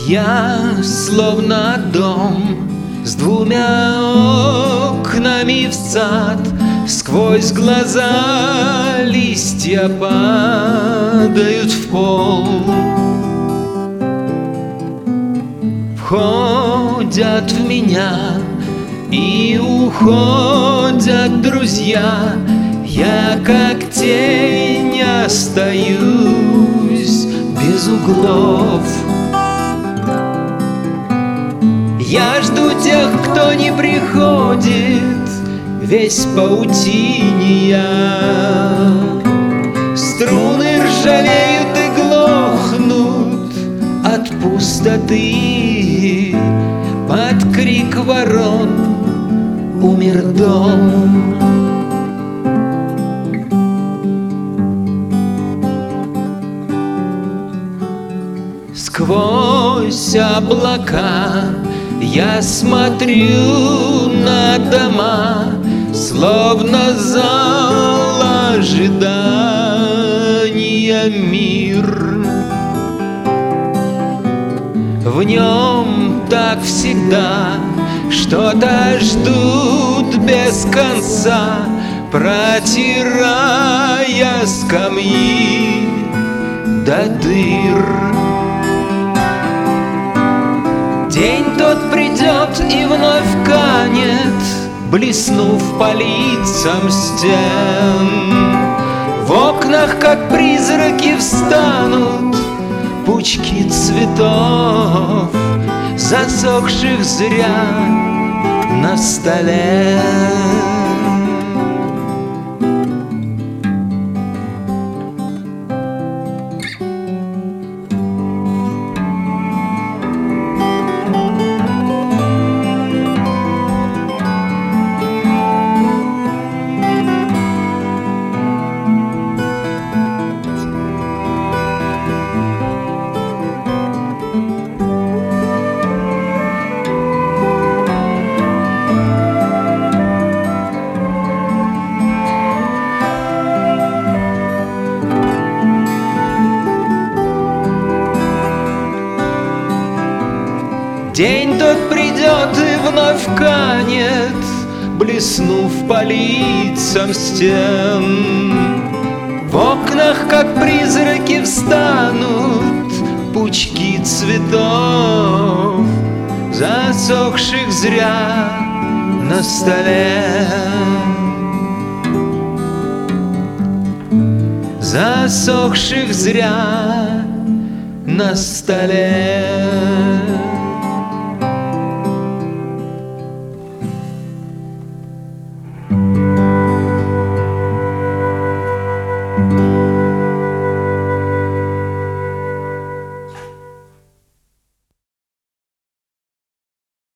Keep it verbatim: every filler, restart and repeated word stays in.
Я словно дом с двумя окнами в сад, сквозь глаза листья падают в пол. Входят в меня и уходят друзья, я как тень остаюсь без углов. Я жду тех, кто не приходит, весь в паутине я. Струны ржавеют и глохнут от пустоты, под крик ворон умер дом. Сквозь облака я смотрю на дома, словно зал ожидания мир. В нем так всегда что-то ждут без конца, протирая скамьи до дыр. День тот придет и вновь канет, блеснув по лицам стен. В окнах, как призраки, встанут пучки цветов, засохших зря на столе. День тот придет и вновь канет, блеснув по лицам стен. В окнах, как призраки, встанут пучки цветов, засохших зря на столе. Засохших зря на столе.